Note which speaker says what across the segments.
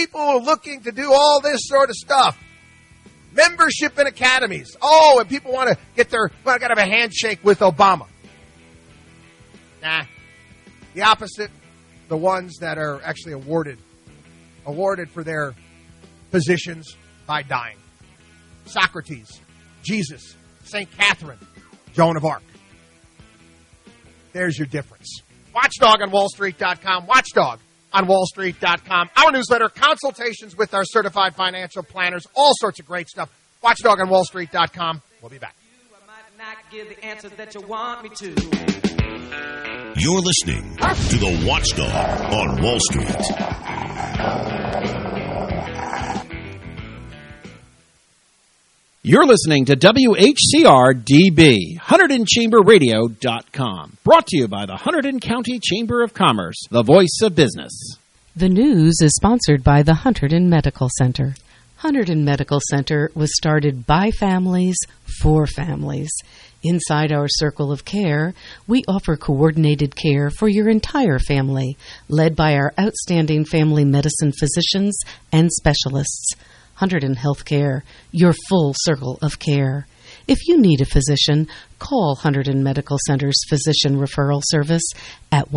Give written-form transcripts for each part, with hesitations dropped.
Speaker 1: people are looking to do all this sort of stuff. Membership in academies. Oh, and people want to get got to have a handshake with Obama. Nah. The opposite, the ones that are actually awarded for their positions by dying. Socrates, Jesus, St. Catherine, Joan of Arc. There's your difference. Watchdog on WallStreet.com. Watchdog on WallStreet.com. Our newsletter, consultations with our certified financial planners, all sorts of great stuff. Watchdog on WallStreet.com. We'll be back.
Speaker 2: I might not give the answers that you want me to.
Speaker 3: You're listening to the Watchdog on Wall Street.
Speaker 4: You're listening to WHCR-DB, HunterdonChamberRadio.com. Brought to you by the Hunterdon County Chamber of Commerce, the voice of business.
Speaker 5: The news is sponsored by the Hunterdon Medical Center. Hunterdon Medical Center was started by families for families. Inside our circle of care, we offer coordinated care for your entire family, led by our outstanding family medicine physicians and specialists. Hunterdon Healthcare, your full circle of care. If you need a physician, call Hunterdon Medical Center's Physician Referral Service at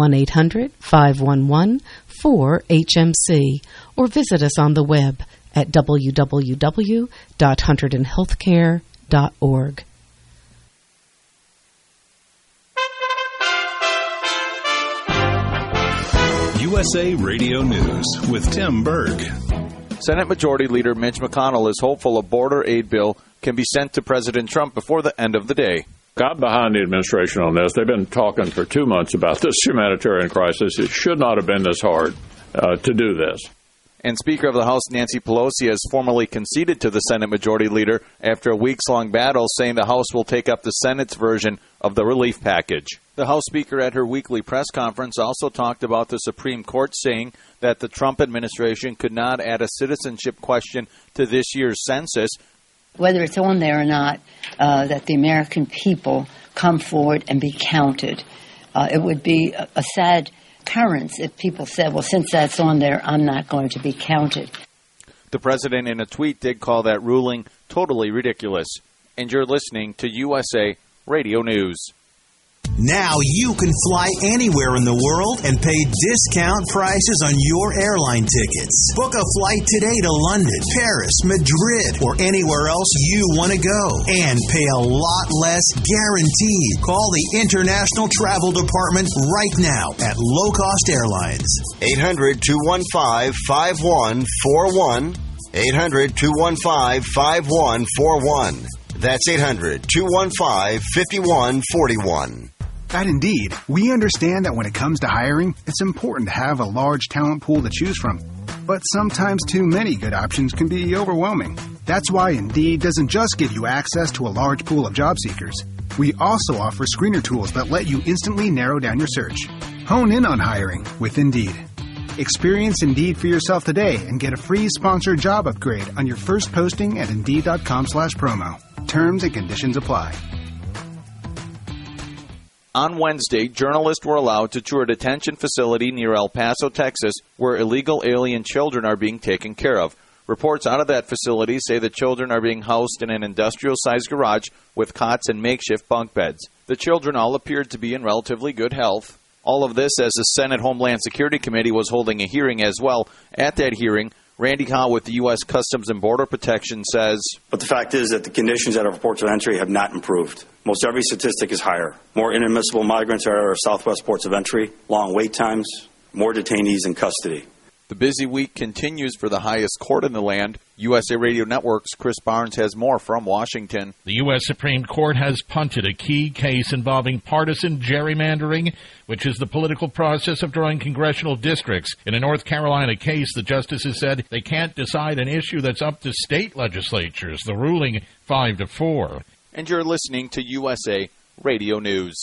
Speaker 5: 1-800-511-4HMC or visit us on the web at www.hunterdonhealthcare.org.
Speaker 3: USA Radio News with Tim Berg.
Speaker 6: Senate Majority Leader Mitch McConnell is hopeful a border aid bill can be sent to President Trump before the end of the day.
Speaker 7: Got behind the administration on this. They've been talking for 2 months about this humanitarian crisis. It should not have been this hard to do this.
Speaker 6: And Speaker of the House Nancy Pelosi has formally conceded to the Senate Majority Leader after a weeks-long battle, saying the House will take up the Senate's version of the relief package. The House Speaker at her weekly press conference also talked about the Supreme Court saying that the Trump administration could not add a citizenship question to this year's census.
Speaker 8: Whether it's on there or not, that the American people come forward and be counted. It would be a sad occurrence if people said, well, since that's on there, I'm not going to be counted.
Speaker 6: The president in a tweet did call that ruling totally ridiculous. And you're listening to USA Radio News.
Speaker 9: Now you can fly anywhere in the world and pay discount prices on your airline tickets. Book a flight today to London, Paris, Madrid, or anywhere else you want to go. And pay a lot less guaranteed. Call the International Travel Department right now at Low Cost Airlines.
Speaker 10: 800-215-5141. 800-215-5141. That's 800-215-5141.
Speaker 11: At Indeed, we understand that when it comes to hiring, it's important to have a large talent pool to choose from. But sometimes too many good options can be overwhelming. That's why Indeed doesn't just give you access to a large pool of job seekers. We also offer screener tools that let you instantly narrow down your search. Hone in on hiring with Indeed. Experience Indeed for yourself today and get a free sponsored job upgrade on your first posting at Indeed.com/promo. Terms and conditions apply.
Speaker 6: On Wednesday, journalists were allowed to tour a detention facility near El Paso, Texas, where illegal alien children are being taken care of. Reports out of that facility say the children are being housed in an industrial-sized garage with cots and makeshift bunk beds. The children all appeared to be in relatively good health. All of this as the Senate Homeland Security Committee was holding a hearing as well. At that hearing, Randy Howe with the U.S. Customs and Border Protection says,
Speaker 12: but the fact is that the conditions at our ports of entry have not improved. Most every statistic is higher. More inadmissible migrants are at our southwest ports of entry, long wait times, more detainees in custody.
Speaker 6: The busy week continues for the highest court in the land. USA Radio Network's Chris Barnes has more from Washington.
Speaker 13: The U.S. Supreme Court has punted a key case involving partisan gerrymandering, which is the political process of drawing congressional districts. In a North Carolina case, the justices said they can't decide an issue that's up to state legislatures, the ruling 5-4.
Speaker 6: And you're listening to USA Radio News.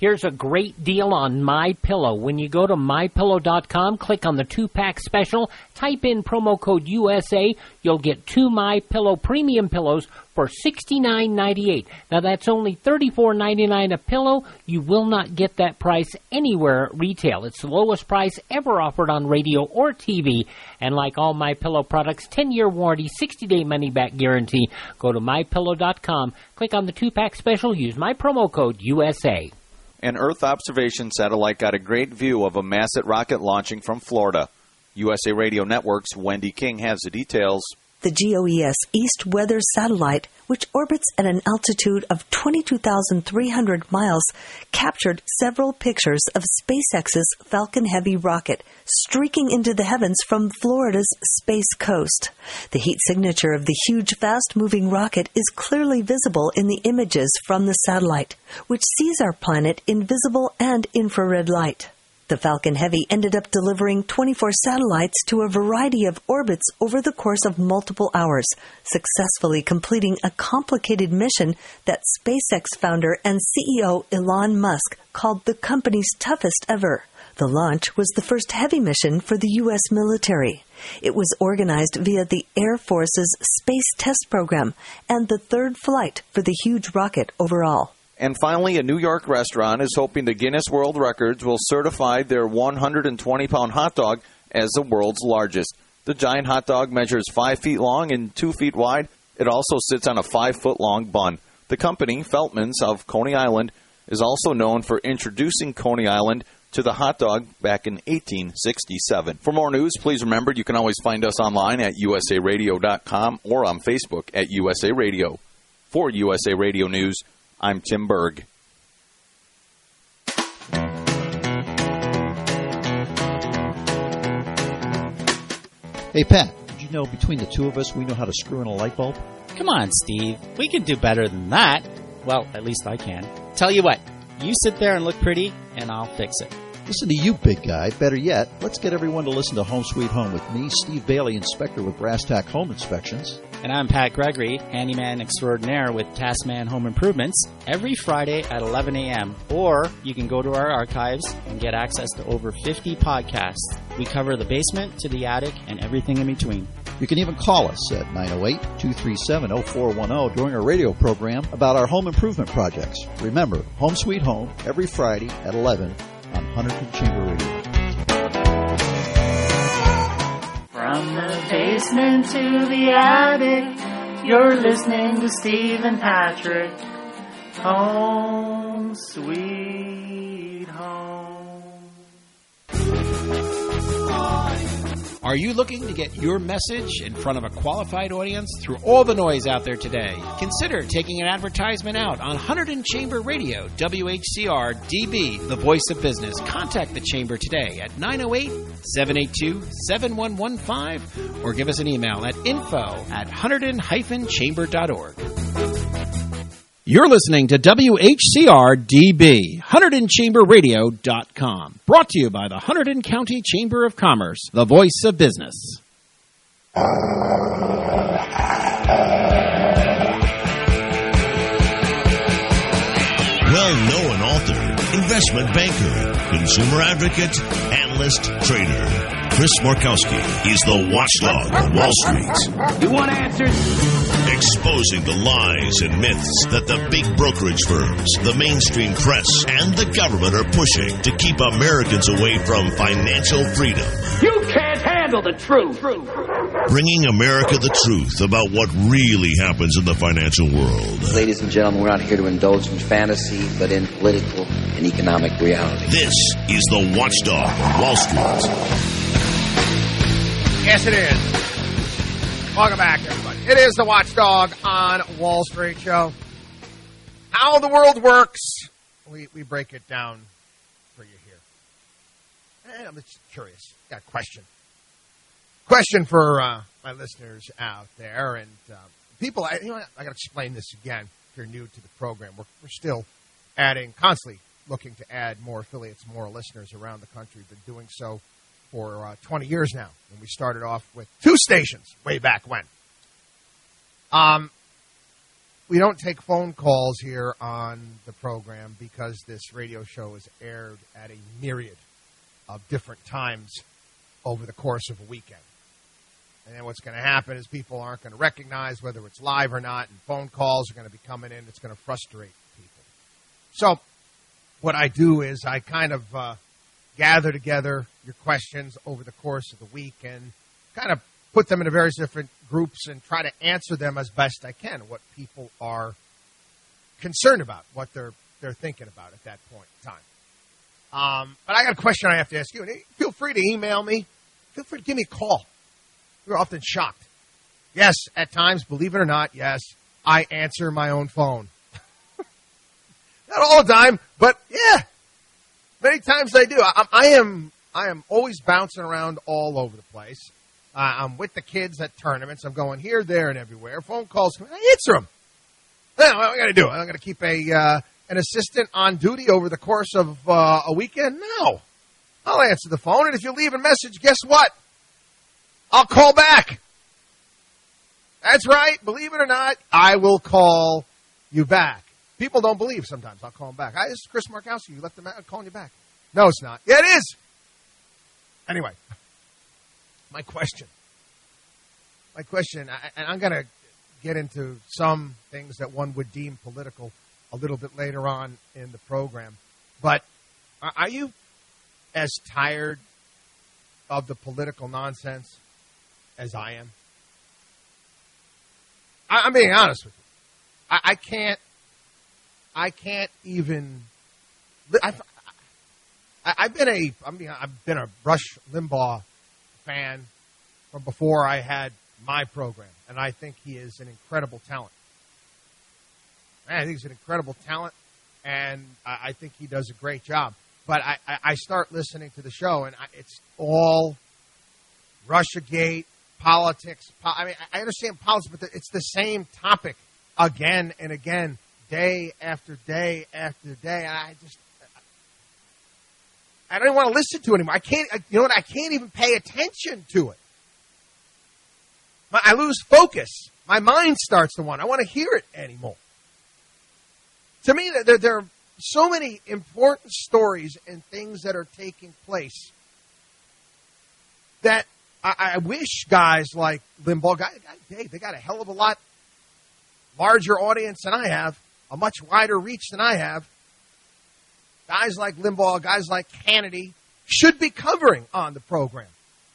Speaker 14: Here's a great deal on MyPillow. When you go to MyPillow.com, click on the 2-pack special, type in promo code USA, you'll get 2 MyPillow premium pillows for $69.98. Now, that's only $34.99 a pillow. You will not get that price anywhere at retail. It's the lowest price ever offered on radio or TV. And like all MyPillow products, 10-year warranty, 60-day money-back guarantee. Go to MyPillow.com, click on the 2-pack special, use my promo code USA.
Speaker 6: An Earth observation satellite got a great view of a massive rocket launching from Florida. USA Radio Network's Wendy King has the details.
Speaker 15: The GOES East Weather Satellite, which orbits at an altitude of 22,300 miles, captured several pictures of SpaceX's Falcon Heavy rocket streaking into the heavens from Florida's Space Coast. The heat signature of the huge, fast-moving rocket is clearly visible in the images from the satellite, which sees our planet in visible and infrared light. The Falcon Heavy ended up delivering 24 satellites to a variety of orbits over the course of multiple hours, successfully completing a complicated mission that SpaceX founder and CEO Elon Musk called the company's toughest ever. The launch was the first heavy mission for the U.S. military. It was organized via the Air Force's Space Test Program and the third flight for the huge rocket overall.
Speaker 6: And finally, a New York restaurant is hoping the Guinness World Records will certify their 120-pound hot dog as the world's largest. The giant hot dog measures 5 feet long and 2 feet wide. It also sits on a 5-foot-long bun. The company, Feltman's of Coney Island, is also known for introducing Coney Island to the hot dog back in 1867. For more news, please remember you can always find us online at usaradio.com or on Facebook at USA Radio. For USA Radio News, I'm Tim Berg.
Speaker 16: Hey, Pat, did you know between the two of us we know how to screw in a light bulb?
Speaker 4: Come on, Steve. We can do better than that. Well, at least I can. Tell you what, you sit there and look pretty, and I'll fix it.
Speaker 16: Listen to you, big guy. Better yet, let's get everyone to listen to Home Sweet Home with me, Steve Bailey, inspector with Brass Tack Home Inspections.
Speaker 4: And I'm Pat Gregory, handyman extraordinaire with Taskman Home Improvements, every Friday at 11 a.m. Or you can go to our archives and get access to over 50 podcasts. We cover the basement to the attic and everything in between.
Speaker 16: You can even call us at 908-237-0410 during our radio program about our home improvement projects. Remember, Home Sweet Home, every Friday at 11 on Huntington Chamber Radio.
Speaker 17: From the basement to the attic, you're listening to Steve and Patrick. Home Sweet Home.
Speaker 4: Are you looking to get your message in front of a qualified audience through all the noise out there today? Consider taking an advertisement out on Hunterdon Chamber Radio, WHCR DB, the voice of business. Contact the Chamber today at 908-782-7115 or give us an email at info@hunterdon-chamber.org. You're listening to WHCR-DB, HunterdonChamberRadio.com. Brought to you by the Hunterdon County Chamber of Commerce, the voice of business.
Speaker 3: Well-known author, investment banker, consumer advocate, analyst, trader. Chris Markowski is the watchdog on Wall Street.
Speaker 2: You want answers?
Speaker 3: Exposing the lies and myths that the big brokerage firms, the mainstream press, and the government are pushing to keep Americans away from financial freedom.
Speaker 2: You can't handle the truth.
Speaker 3: Bringing America the truth about what really happens in the financial world.
Speaker 18: Ladies and gentlemen, we're not here to indulge in fantasy, but in political and economic reality.
Speaker 3: This is the Watchdog on Wall Street.
Speaker 1: Yes, it is. Welcome back, everybody. It is the Watchdog on Wall Street show. How the world works, we break it down for you here. And I'm just curious. Got a question. Question for my listeners out there. And people, I got to explain this again if you're new to the program. We're still constantly looking to add more affiliates, more listeners around the country. We've been doing so for 20 years now. And we started off with 2 stations way back when. we don't take phone calls here on the program because this radio show is aired at a myriad of different times over the course of a weekend. And then what's going to happen is people aren't going to recognize whether it's live or not, and phone calls are going to be coming in. It's going to frustrate people. So what I do is I kind of gather together your questions over the course of the week and kind of put them into various different groups and try to answer them as best I can, what people are concerned about, what they're thinking about at that point in time. But I got a question I have to ask you. And feel free to email me. Feel free to give me a call. You're often shocked. Yes, at times, believe it or not, yes, I answer my own phone. Not all the time, but yeah, many times I do. I am always bouncing around all over the place. I'm with the kids at tournaments. I'm going here, there, and everywhere. Phone calls, I answer them. What am I going to do? I'm going to keep an assistant on duty over the course of a weekend? No. I'll answer the phone, and if you leave a message, guess what? I'll call back. That's right. Believe it or not, I will call you back. People don't believe sometimes. I'll call them back. Hi, this is Chris Markowski. You left them out. I'm calling you back. No, it's not. Yeah, it is. Anyway, my question, and I'm going to get into some things that one would deem political a little bit later on in the program. But are you as tired of the political nonsense as I am? I'm being honest with you. I can't even. I've been a Rush Limbaugh fan from before I had my program, and I think he is an incredible talent. I think he's an incredible talent, and I think he does a great job. But I start listening to the show, and it's all Russiagate, politics. I understand politics, but it's the same topic again and again, day after day after day. And I don't want to listen to it anymore. I can't even pay attention to it. I lose focus. My mind starts to wander. I want to hear it anymore. To me, there are so many important stories and things that are taking place that I wish guys like Limbaugh, they got a hell of a lot larger audience than I have, a much wider reach than I have. Guys like Limbaugh, guys like Hannity should be covering on the program.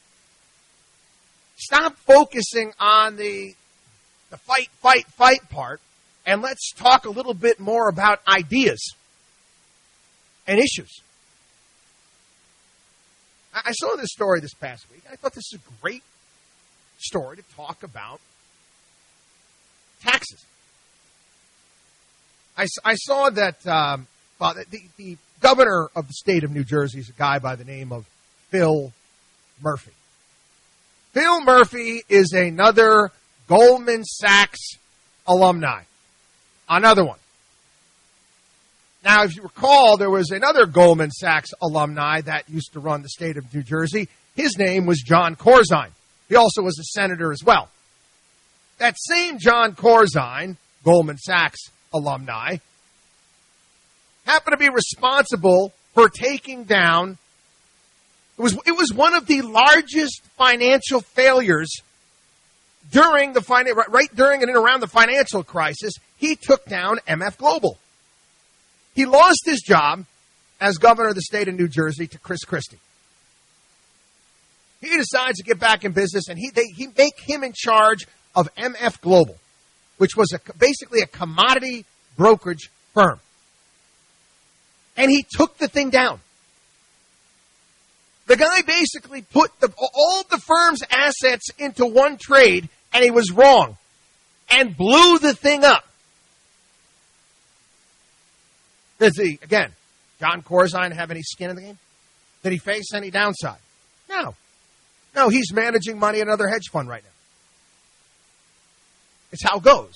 Speaker 1: Stop focusing on the fight part, and let's talk a little bit more about ideas and issues. I saw this story this past week. I thought this is a great story to talk about taxes. I saw that the governor of the state of New Jersey is a guy by the name of Phil Murphy. Phil Murphy is another Goldman Sachs alumni. Another one. Now, if you recall, there was another Goldman Sachs alumni that used to run the state of New Jersey. His name was Jon Corzine. He also was a senator as well. That same Jon Corzine, Goldman Sachs alumni, happened to be responsible for taking down, it was one of the largest financial failures during during and around the financial crisis. He took down MF Global. He lost his job as governor of the state of New Jersey to Chris Christie. He decides to get back in business, and he make him in charge of MF Global, which was basically a commodity brokerage firm. And he took the thing down. The guy basically put all the firm's assets into one trade, and he was wrong, and blew the thing up. Does again, Jon Corzine have any skin in the game? Did he face any downside? No, he's managing money in another hedge fund right now. It's how it goes.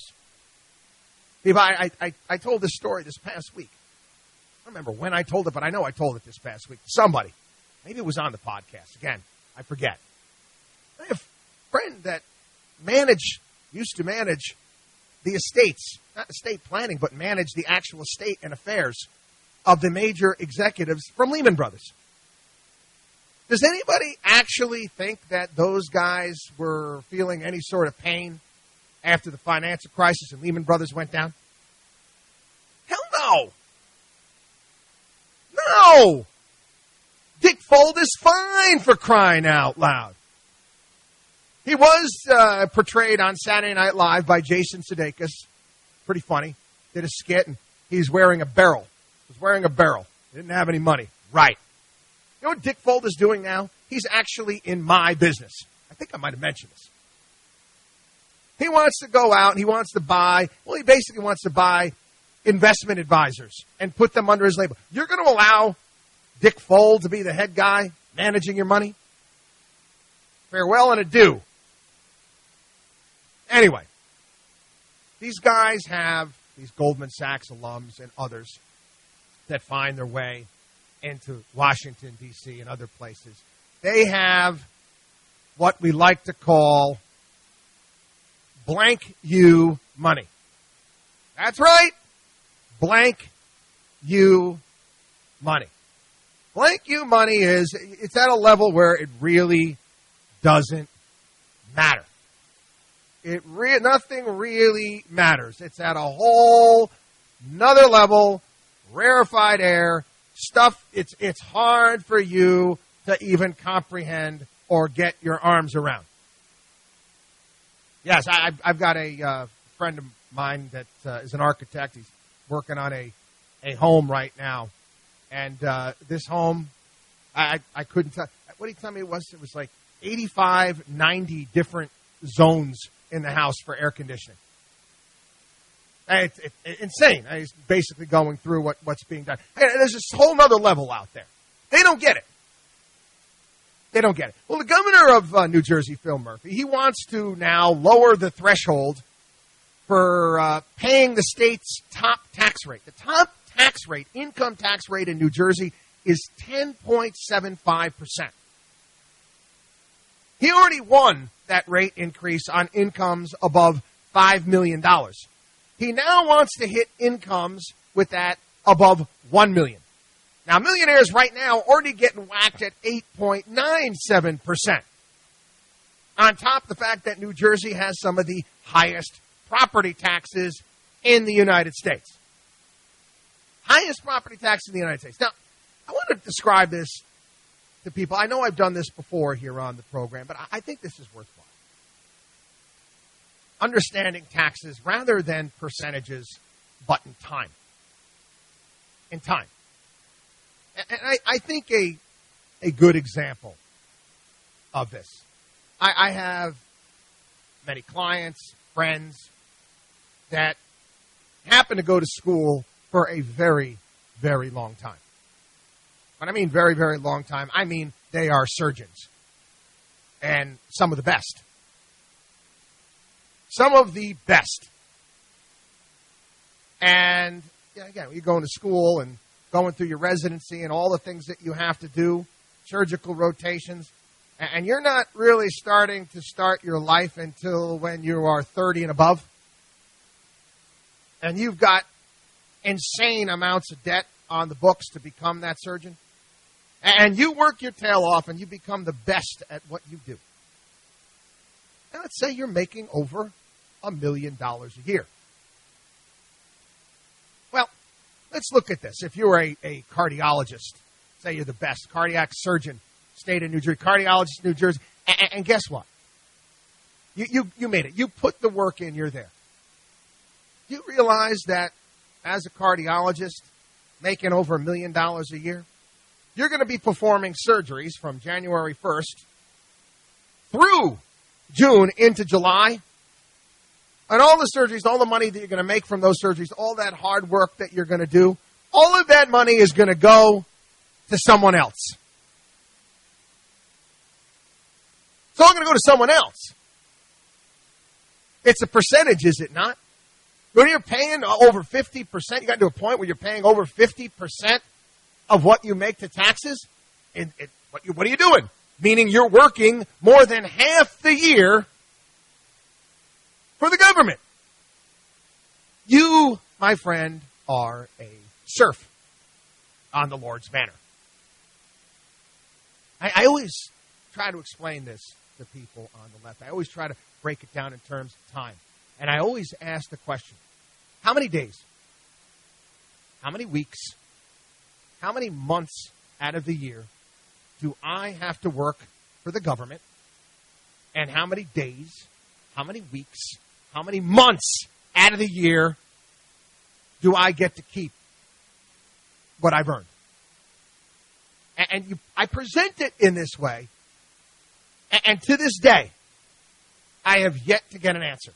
Speaker 1: I told this story this past week. I don't remember when I told it, but I know I told it this past week. Somebody. Maybe it was on the podcast. Again, I forget. I have a friend that used to manage the estates not estate planning, but manage the actual estate and affairs of the major executives from Lehman Brothers. Does anybody actually think that those guys were feeling any sort of pain after the financial crisis and Lehman Brothers went down? Hell no. No. Dick Fuld is fine, for crying out loud. He was portrayed on Saturday Night Live by Jason Sudeikis. Pretty funny. Did a skit, and he's wearing a barrel. He was wearing a barrel. He didn't have any money. Right. You know what Dick Fuld is doing now? He's actually in my business. I think I might have mentioned this. He wants to go out and he wants to buy, well, he basically wants to buy investment advisors and put them under his label. You're going to allow Dick Fuld to be the head guy managing your money? Farewell and adieu. Anyway, these guys have, these Goldman Sachs alums and others that find their way into Washington, D.C. and other places. They have what we like to call blank you money. That's right. Blank you money. Blank you money it's at a level where it really doesn't matter. Nothing really matters. It's at a whole another level, rarefied air, stuff it's hard for you to even comprehend or get your arms around. Yes, I've got a friend of mine that is an architect. He's working on a home right now. And this home, I couldn't tell. What did he tell me it was? It was like 85, 90 different zones in the house for air conditioning. It's insane. He's basically going through what's being done. And there's this whole other level out there. They don't get it. They don't get it. Well, the governor of New Jersey, Phil Murphy, he wants to now lower the threshold for paying the state's top tax rate. The top tax rate, income tax rate in New Jersey is 10.75%. He already won that rate increase on incomes above $5 million. He now wants to hit incomes with that above $1 million. Now, millionaires right now already getting whacked at 8.97%. On top of the fact that New Jersey has some of the highest property taxes in the United States. Highest property tax in the United States. Now, I want to describe this to people. I know I've done this before here on the program, but I think this is worthwhile. Understanding taxes rather than percentages, but in time. In time. And I think a good example of this. I have many clients, friends that happen to go to school for a very, very long time. When I mean very, very long time, I mean they are surgeons. And some of the best. Some of the best. And again, you're going to school and going through your residency and all the things that you have to do, surgical rotations, and you're not really starting to start your life until when you are 30 and above. And you've got insane amounts of debt on the books to become that surgeon. And you work your tail off and you become the best at what you do. And let's say you're making over $1 million a year. Well, let's look at this. If you're a cardiologist, say you're the best cardiac surgeon, state of New Jersey, cardiologist in New Jersey, and guess what? You made it. You put the work in, you're there. You realize that as a cardiologist, making over $1 million a year, you're going to be performing surgeries from January 1st through June into July. And all the surgeries, all the money that you're going to make from those surgeries, all that hard work that you're going to do, all of that money is going to go to someone else. It's all going to go to someone else. It's a percentage, is it not? When you're paying over 50%, you got to a point where you're paying over 50% of what you make to taxes. What are you doing? Meaning you're working more than half the year for the government. You, my friend, are a serf on the Lord's banner. I always try to explain this to people on the left. I always try to break it down in terms of time. And I always ask the question, how many days, how many weeks, how many months out of the year do I have to work for the government? And how many days, how many weeks, how many months out of the year do I get to keep what I've earned? And I present it in this way, and to this day, I have yet to get an answer.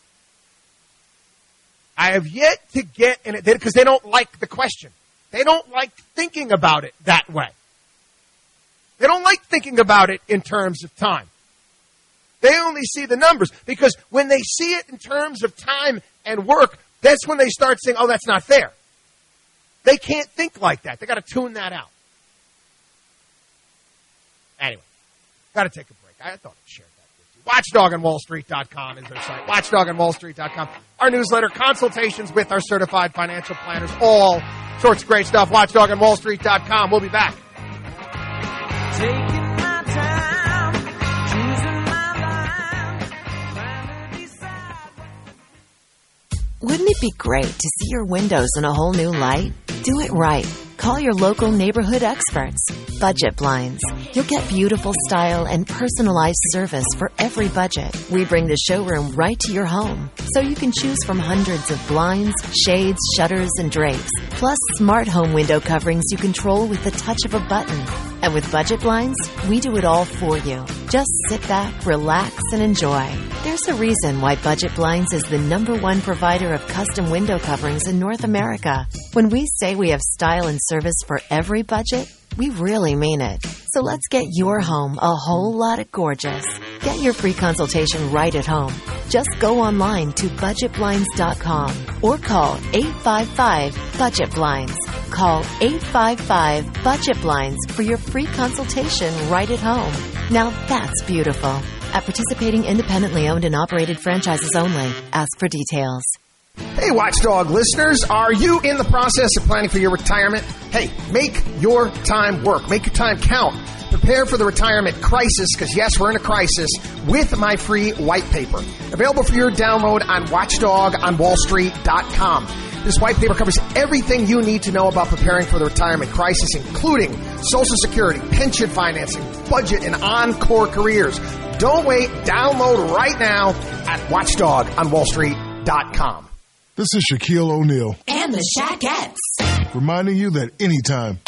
Speaker 1: I have yet to get an answer, because they don't like the question. They don't like thinking about it that way. They don't like thinking about it in terms of time. They only see the numbers, because when they see it in terms of time and work, that's when they start saying, oh, that's not fair. They can't think like that. They got to tune that out. Anyway, got to take a break. I thought I'd share that with you. WatchdogOnWallStreet.com is their site. WatchdogOnWallStreet.com. Our newsletter, consultations with our certified financial planners, all sorts of great stuff. WatchdogOnWallStreet.com. We'll be back.
Speaker 2: Taking my time, choosing my line, trying to decide.
Speaker 19: Wouldn't it be great to see your windows in a whole new light? Do it right. Call your local neighborhood experts. Budget Blinds. You'll get beautiful style and personalized service for every budget. We bring the showroom right to your home, so you can choose from hundreds of blinds, shades, shutters, and drapes, plus smart home window coverings you control with the touch of a button. And with Budget Blinds, we do it all for you. Just sit back, relax, and enjoy. There's a reason why Budget Blinds is the #1 provider of custom window coverings in North America. When we say we have style and service for every budget, we really mean it. So let's get your home a whole lot of gorgeous. Get your free consultation right at home. Just go online to budgetblinds.com or call 855-BUDGET-BLINDS. Call 855-BUDGET-BLINDS for your free consultation right at home. Now that's beautiful. At participating independently owned and operated franchises only. Ask for details.
Speaker 1: Hey, Watchdog listeners, are you in the process of planning for your retirement? Hey, make your time work. Make your time count. Prepare for the retirement crisis, because yes, we're in a crisis, with my free white paper. Available for your download on watchdogonwallstreet.com. This white paper covers everything you need to know about preparing for the retirement crisis, including Social Security, pension financing, budget, and encore careers. Don't wait. Download right now at watchdogonwallstreet.com.
Speaker 20: This is Shaquille O'Neal.
Speaker 21: And the Shaquettes.
Speaker 20: Reminding you that anytime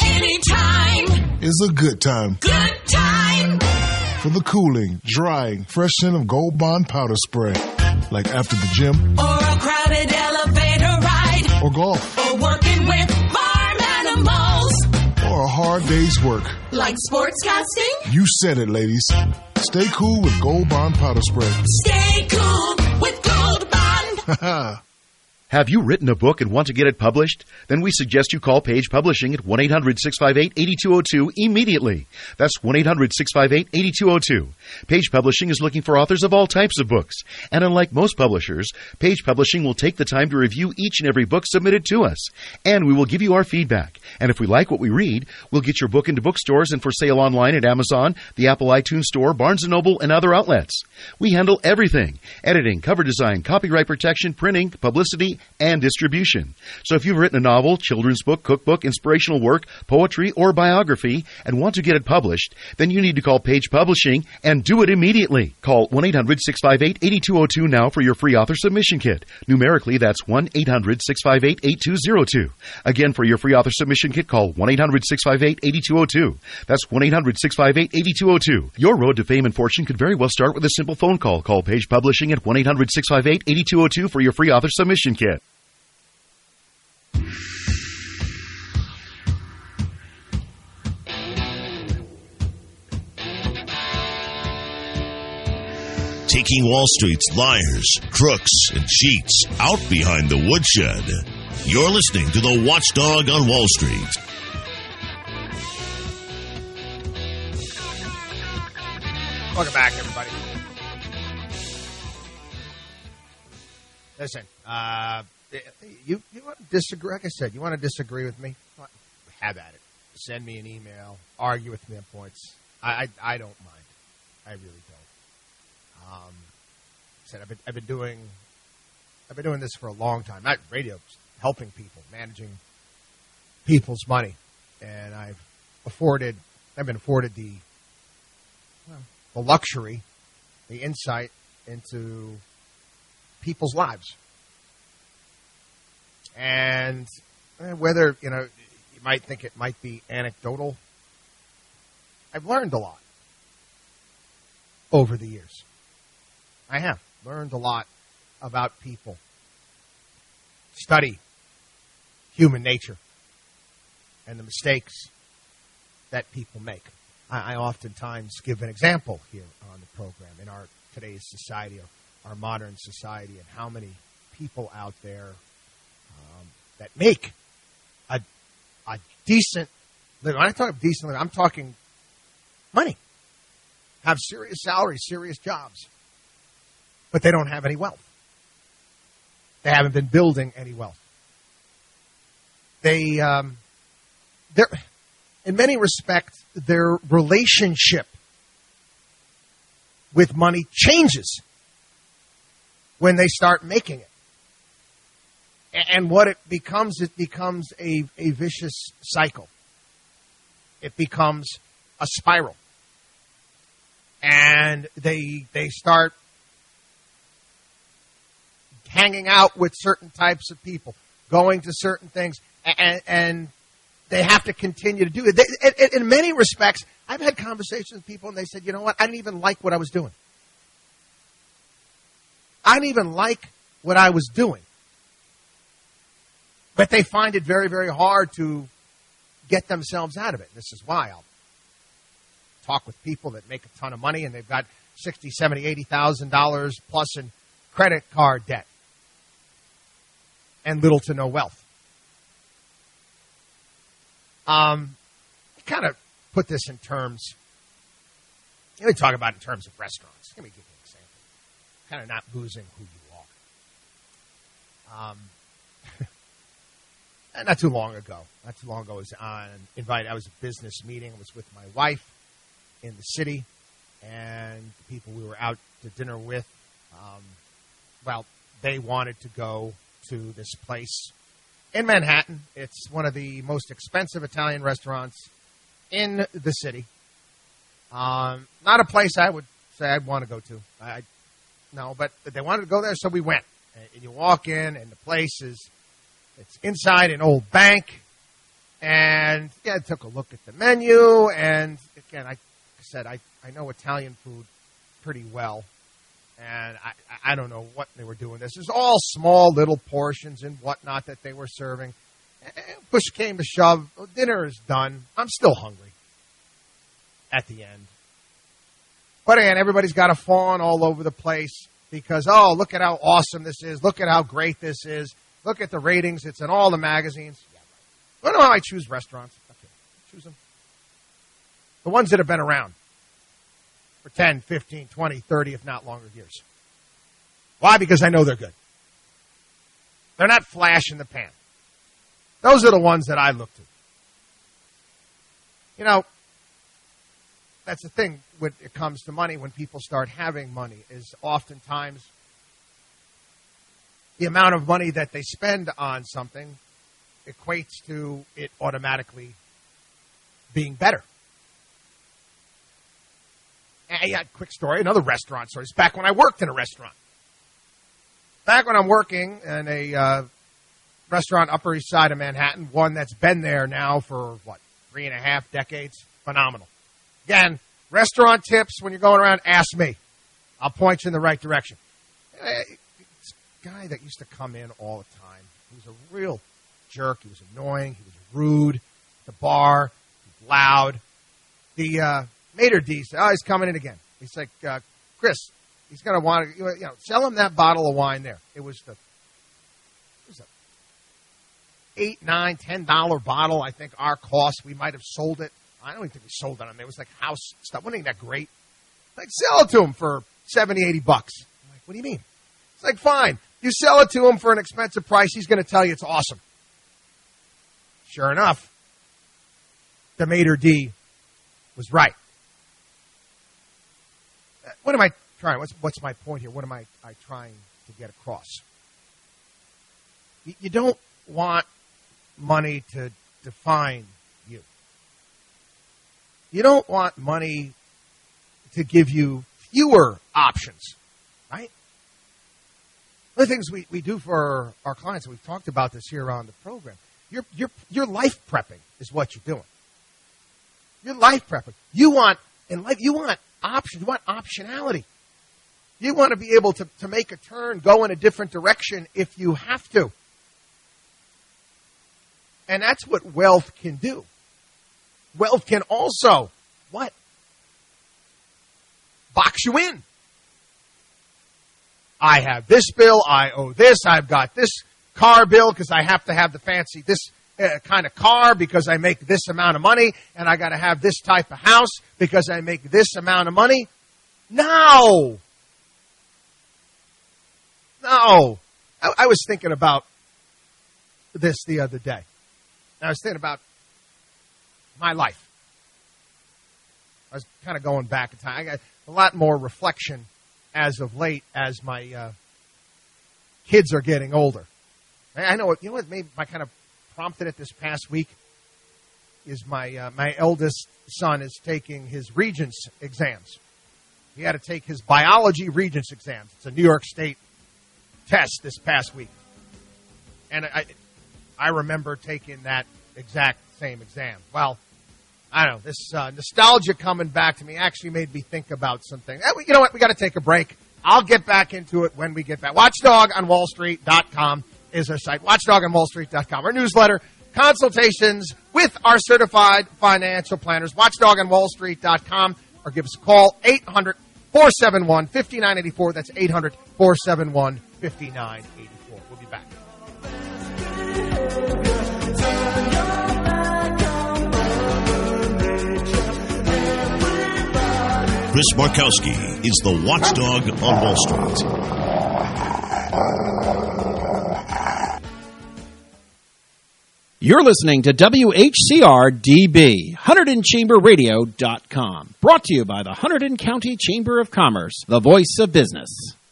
Speaker 20: is a good time.
Speaker 21: Good time.
Speaker 20: For the cooling, drying, fresh scent of Gold Bond powder spray. Like after the gym.
Speaker 21: Or a crowded elevator ride.
Speaker 20: Or golf.
Speaker 21: Or working with farm animals.
Speaker 20: Or a hard day's work.
Speaker 21: Like sportscasting.
Speaker 20: You said it, ladies. Stay cool with Gold Bond powder spray.
Speaker 21: Stay cool with Gold Bond.
Speaker 22: Have you written a book and want to get it published? Then we suggest you call Page Publishing at 1-800-658-8202 immediately. That's 1-800-658-8202. Page Publishing is looking for authors of all types of books. And unlike most publishers, Page Publishing will take the time to review each and every book submitted to us. And we will give you our feedback. And if we like what we read, we'll get your book into bookstores and for sale online at Amazon, the Apple iTunes Store, Barnes & Noble, and other outlets. We handle everything: editing, cover design, copyright protection, printing, publicity, and distribution. So if you've written a novel, children's book, cookbook, inspirational work, poetry, or biography and want to get it published, then you need to call Page Publishing and do it immediately. Call 1-800-658-8202 now for your free author submission kit. Numerically, that's 1-800-658-8202. Again, for your free author submission kit, call 1-800-658-8202. That's 1-800-658-8202. Your road to fame and fortune could very well start with a simple phone call. Call Page Publishing at 1-800-658-8202 for your free author submission kit.
Speaker 3: Taking Wall Street's liars, crooks, and cheats out behind the woodshed. You're listening to the Watchdog on Wall Street.
Speaker 1: Welcome back, everybody. Listen, You want to disagree? Like I said, you want to disagree with me? Have at it. Send me an email. Argue with me on points. I don't mind. I really don't. I've been doing this for a long time. Not radio, helping people, managing people's money, and I've been afforded the luxury, the insight into people's lives. And whether, you might think it might be anecdotal, I've learned a lot over the years. I have learned a lot about people. Study human nature and the mistakes that people make. I oftentimes give an example here on the program in our today's society, our modern society, and how many people out there that make a decent living. When I talk decent living, I'm talking money. Have serious salaries, serious jobs, but they don't have any wealth. They haven't been building any wealth. They're in many respects, their relationship with money changes when they start making it. And what it becomes a vicious cycle. It becomes a spiral. And they start hanging out with certain types of people, going to certain things, and they have to continue to do it. In many respects, I've had conversations with people, and they said, you know what, I didn't even like what I was doing. I didn't even like what I was doing. But they find it very, very hard to get themselves out of it. This is why I'll talk with people that make a ton of money, and they've got $60,000, $70,000, $80,000 plus in credit card debt and little to no wealth. Kind of put this in terms, let me talk about it in terms of restaurants. Let me give you an example. Kind of not losing who you are. Not too long ago, I was invited. I was at a business meeting. I was with my wife in the city, and the people we were out to dinner with, they wanted to go to this place in Manhattan. It's one of the most expensive Italian restaurants in the city. Not a place I would say I'd want to go to. No, but they wanted to go there, so we went. And you walk in, and the place it's inside an old bank. And, I took a look at the menu. And, again, I said, I know Italian food pretty well. And I don't know what they were doing. This is all small little portions and whatnot that they were serving. Push came to shove. Dinner is done. I'm still hungry at the end. But again, everybody's got a fawn all over the place because, look at how awesome this is. Look at how great this is. Look at the ratings. It's in all the magazines. I don't know how I choose restaurants. Okay, choose them. The ones that have been around for 10, 15, 20, 30, if not longer years. Why? Because I know they're good. They're not flash in the pan. Those are the ones that I look to. That's the thing when it comes to money, when people start having money, is oftentimes the amount of money that they spend on something equates to it automatically being better. Quick story, another restaurant story. It's back when I worked in a restaurant. Back when I'm working in a restaurant Upper East Side of Manhattan, one that's been there now for, 3.5 decades. Phenomenal. Again, restaurant tips, when you're going around, ask me. I'll point you in the right direction. This guy that used to come in all the time, he was a real jerk. He was annoying. He was rude. The bar, he was loud. The maitre d' said, he's coming in again. He's like, Chris, he's going to want to, sell him that bottle of wine there. It was a $8, $9, $10 bottle. I think our cost, we might have sold it. I don't even think we sold it on there. It was like house stuff. Wasn't that great? Like, sell it to him for $70, $80. I'm like, what do you mean? It's like, fine. You sell it to him for an expensive price, he's going to tell you it's awesome. Sure enough, the maitre d' was right. What am I trying? What's my point here? What am I trying to get across? You don't want money to define you. You don't want money to give you fewer options, right? One of the things we do for our clients, and we've talked about this here on the program, you're life prepping is what you're doing. You're life prepping. You want options. You want optionality. You want to be able to make a turn, go in a different direction if you have to. And that's what wealth can do. Wealth can also, what? Box you in. I have this bill, I owe this, I've got this car bill because I have to have the fancy, this kind of car because I make this amount of money, and I got to have this type of house because I make this amount of money. No. I was thinking about this the other day. I was thinking about my life. I was kind of going back in time. I got a lot more reflection as of late as my kids are getting older. I know what made my kind of prompted it this past week is my eldest son is taking his Regents exams. He had to take his biology Regents exams. It's a New York State test this past week. And I remember taking that exact same exam. Well, I don't know, this nostalgia coming back to me actually made me think about something. You know what? We got to take a break. I'll get back into it when we get back. WatchDogOnWallStreet.com is our site. WatchDogOnWallStreet.com. Our newsletter, consultations with our certified financial planners. WatchDogOnWallStreet.com, or give us a call, 800-471-5984. That's 800-471-5984. We'll be back.
Speaker 3: Chris Markowski is the watchdog on Wall Street.
Speaker 4: You're listening to WHCR-DB, HunterdonChamberRadio.com. Brought to you by the Hunterdon County Chamber of Commerce, the voice of business.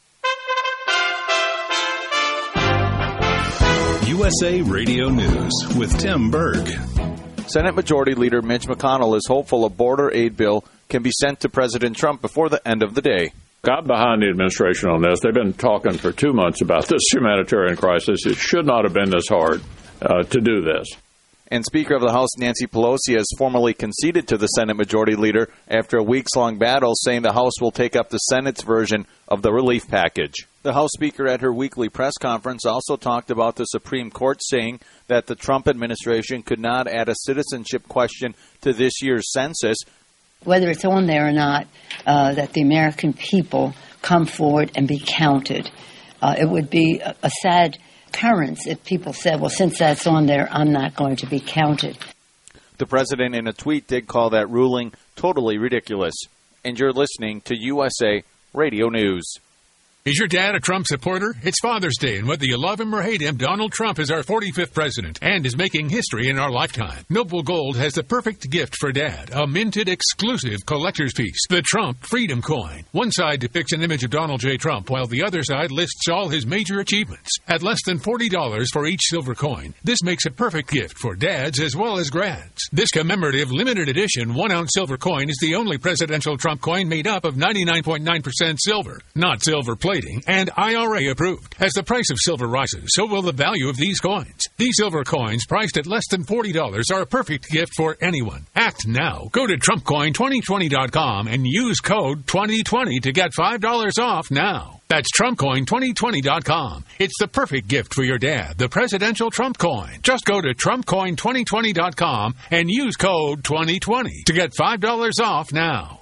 Speaker 5: USA Radio News with Tim Berg.
Speaker 6: Senate Majority Leader Mitch McConnell is hopeful a border aid bill can be sent to President Trump before the end of the day.
Speaker 7: Got behind the administration on this. They've been talking for 2 months about this humanitarian crisis. It should not have been this hard to do this.
Speaker 6: And Speaker of the House Nancy Pelosi has formally conceded to the Senate Majority Leader after a weeks-long battle, saying the House will take up the Senate's version of the relief package. The House Speaker at her weekly press conference also talked about the Supreme Court saying that the Trump administration could not add a citizenship question to this year's census.
Speaker 8: Whether it's on there or not, that the American people come forward and be counted. It would be a sad occurrence if people said, well, since that's on there, I'm not going to be counted.
Speaker 6: The president in a tweet did call that ruling totally ridiculous. And you're listening to USA Radio News.
Speaker 23: Is your dad a Trump supporter? It's Father's Day, and whether you love him or hate him, Donald Trump is our 45th president and is making history in our lifetime. Noble Gold has the perfect gift for Dad, a minted exclusive collector's piece, the Trump Freedom Coin. One side depicts an image of Donald J. Trump, while the other side lists all his major achievements. At less than $40 for each silver coin, this makes a perfect gift for dads as well as grads. This commemorative limited edition 1-ounce silver coin is the only presidential Trump coin made up of 99.9% silver, not silver plating, and IRA approved. As the price of silver rises, so will the value of these coins. These silver coins, priced at less than $40, are a perfect gift for anyone. Act now. Go to TrumpCoin2020.com and use code 2020 to get $5 off now. That's TrumpCoin2020.com. It's the perfect gift for your dad, the presidential Trump coin. Just go to TrumpCoin2020.com and use code 2020 to get $5 off now.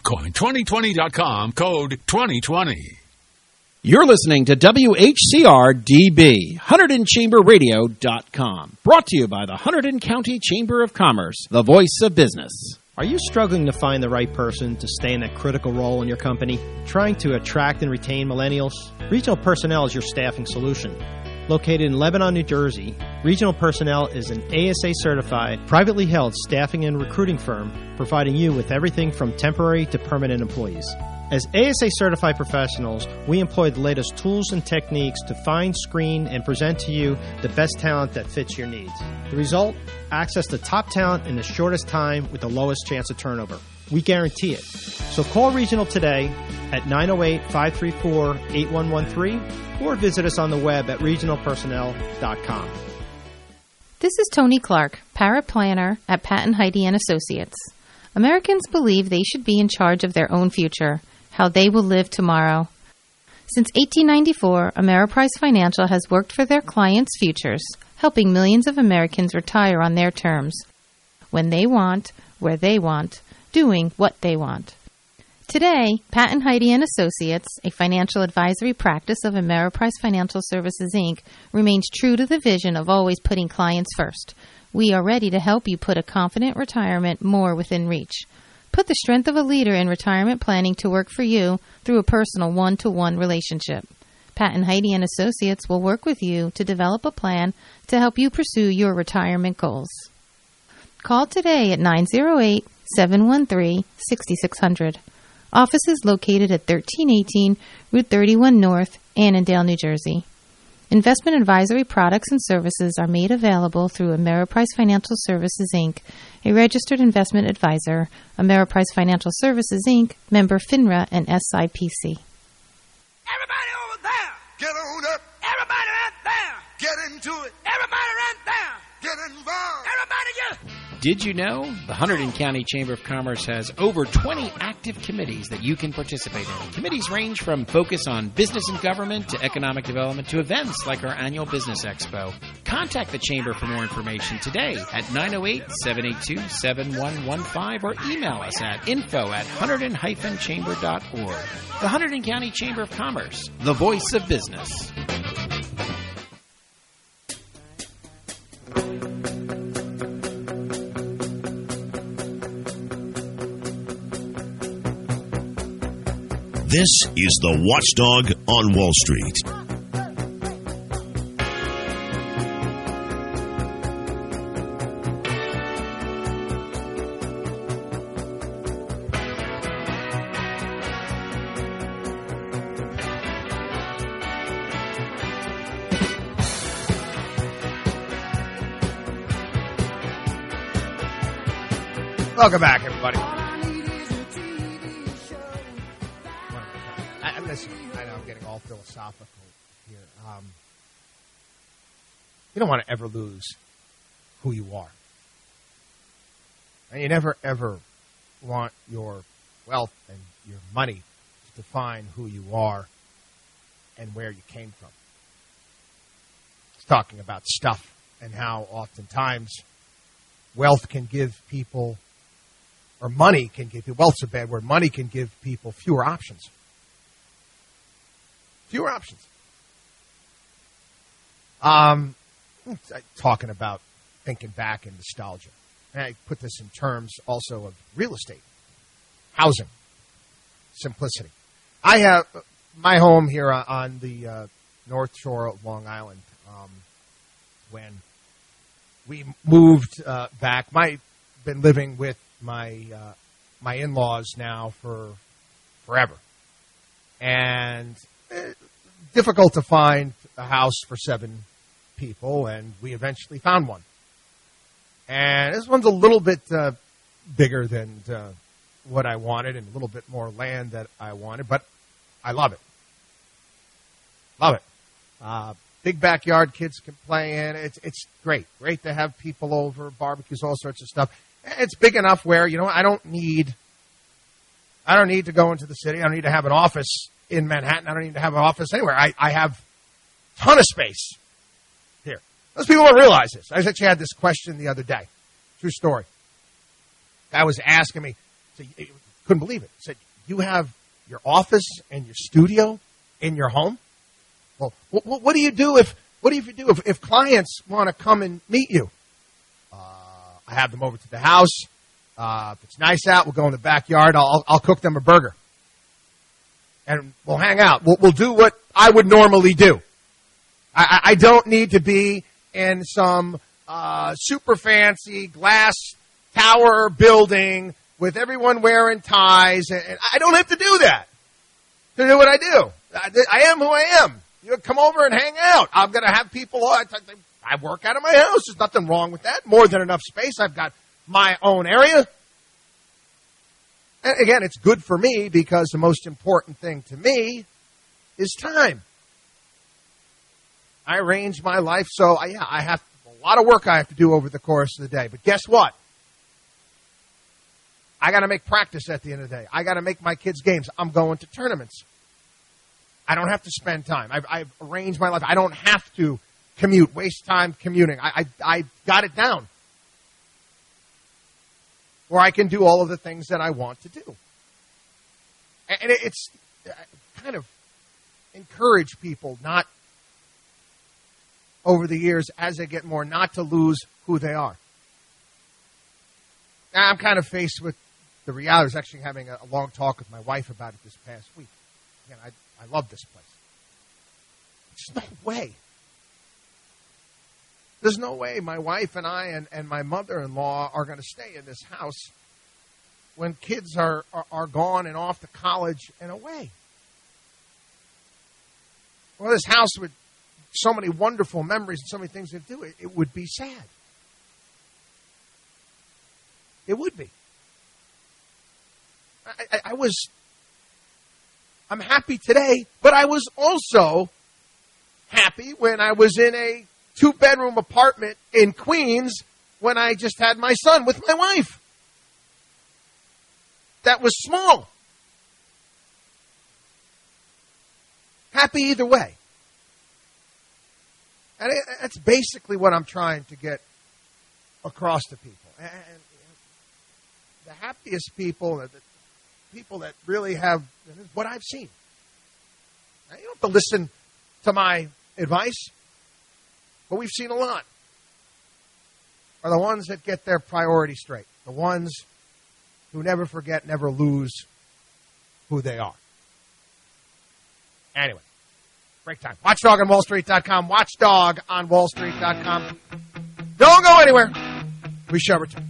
Speaker 23: TrumpCoin2020.com, code 2020.
Speaker 4: You're listening to WHCR-DB, HunterdonChamberRadio.com. Brought to you by the Hunterdon County Chamber of Commerce, the voice of business.
Speaker 9: Are you struggling to find the right person to stay in that critical role in your company? Trying to attract and retain millennials? Regional Personnel is your staffing solution. Located in Lebanon, New Jersey, Regional Personnel is an ASA-certified, privately held staffing and recruiting firm providing you with everything from temporary to permanent employees. As ASA-certified professionals, we employ the latest tools and techniques to find, screen, and present to you the best talent that fits your needs. The result? Access to top talent in the shortest time with the lowest chance of turnover. We guarantee it. So call Regional today at 908-534-8113 or visit us on the web at regionalpersonnel.com.
Speaker 10: This is Tony Clark, paraplanner at Patton Heidi & Associates. Americans believe they should be in charge of their own future, how they will live tomorrow. Since 1894, Ameriprise Financial has worked for their clients' futures, helping millions of Americans retire on their terms, when they want, where they want, doing what they want. Today, Patton Heidi & Associates, a financial advisory practice of Ameriprise Financial Services, Inc., remains true to the vision of always putting clients first. We are ready to help you put a confident retirement more within reach. Put the strength of a leader in retirement planning to work for you through a personal one-to-one relationship. Patton Heidi & Associates will work with you to develop a plan to help you pursue your retirement goals. Call today at 908-713-6600. Office is located at 1318 Route 31 North, Annandale, New Jersey. Investment advisory products and services are made available through Ameriprise Financial Services, Inc., a registered investment advisor, Ameriprise Financial Services, Inc., member FINRA and SIPC.
Speaker 21: Everybody over there, get on up. Everybody right there, get into it. Everybody right there, get involved. Everybody get.
Speaker 4: Did you know the Hunterdon County Chamber of Commerce has over 20 active committees that you can participate in? Committees range from focus on business and government to economic development to events like our annual Business Expo. Contact the Chamber for more information today at 908-782-7115 or email us at info@hunterdon-chamber.org. The Hunterdon County Chamber of Commerce, the voice of business.
Speaker 3: This is the Watchdog on Wall Street.
Speaker 1: Welcome back, everybody. Listen, I know I'm getting all philosophical here. You don't want to ever lose who you are. And you never, ever want your wealth and your money to define who you are and where you came from. It's talking about stuff and how oftentimes wealth can give people, or money can give people, wealth's a bad word, money can give people fewer options. Fewer options. Talking about thinking back and nostalgia. And I put this in terms also of real estate, housing, simplicity. I have my home here on the North Shore of Long Island. When we moved back, been living with my in-laws now for forever, and difficult to find a house for 7 people, and we eventually found one. And this one's a little bit bigger than what I wanted and a little bit more land that I wanted, but I love it. Love it. Big backyard, kids can play in. It's great. Great to have people over, barbecues, all sorts of stuff. It's big enough where, I don't need to go into the city. I don't need to have an office in Manhattan. I don't need to have an office anywhere. I have a ton of space here. Most people don't realize this. I actually had this question the other day. True story. Guy was asking me, couldn't believe it. He said, you have your office and your studio in your home? Well, what do you do if clients want to come and meet you? I have them over to the house. If it's nice out, we'll go in the backyard. I'll cook them a burger. And we'll hang out. We'll do what I would normally do. I don't need to be in some super fancy glass tower building with everyone wearing ties. And I don't have to do that to do what I do. I am who I am. You come over and hang out. I'm going to have people. I work out of my house. There's nothing wrong with that. More than enough space. I've got my own area. And again, it's good for me because the most important thing to me is time. I arrange my life so, I have a lot of work I have to do over the course of the day. But guess what? I got to make practice at the end of the day. I got to make my kids' games. I'm going to tournaments. I don't have to spend time. I've arranged my life. I don't have to commute, waste time commuting. I got it down. Where I can do all of the things that I want to do. And it's kind of encourage people not, over the years, as they get more, not to lose who they are. Now, I'm kind of faced with the reality. I was actually having a long talk with my wife about it this past week. Again, I love this place. There's no way. There's no way my wife and I and my mother-in-law are going to stay in this house when kids are gone and off to college and away. Well, this house with so many wonderful memories and so many things to do, it would be sad. It would be. I'm happy today, but I was also happy when I was in a 2-bedroom apartment in Queens when I just had my son with my wife. That was small. Happy either way. And that's basically what I'm trying to get across to people. And the happiest people, the people that really have what I've seen. Now, you don't have to listen to my advice, but we've seen a lot, are the ones that get their priorities straight. The ones who never forget, never lose who they are. Anyway, break time. Watchdog on WallStreet.com. Watchdog on WallStreet.com. Don't go anywhere. We shall return.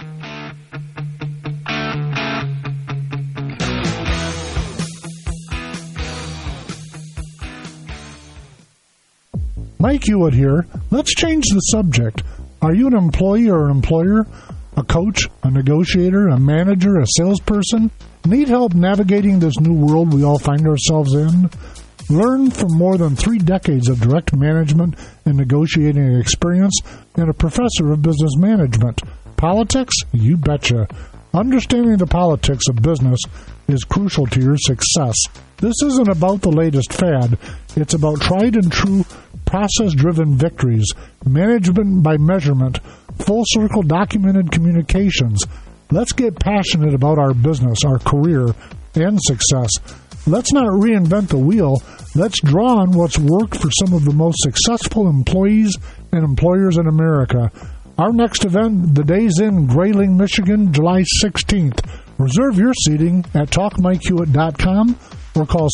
Speaker 11: Mike Hewitt here. Let's change the subject. Are you an employee or an employer? A coach, a negotiator, a manager, a salesperson? Need help navigating this new world we all find ourselves in? Learn from more than 3 decades of direct management and negotiating experience and a professor of business management. Politics? You betcha. Understanding the politics of business is crucial to your success. This isn't about the latest fad. It's about tried and true process-driven victories, management by measurement, full-circle documented communications. Let's get passionate about our business, our career, and success. Let's not reinvent the wheel. Let's draw on what's worked for some of the most successful employees and employers in America. Our next event, The Days Inn, Grayling, Michigan, July 16th. Reserve your seating at talkmikehewitt.com or call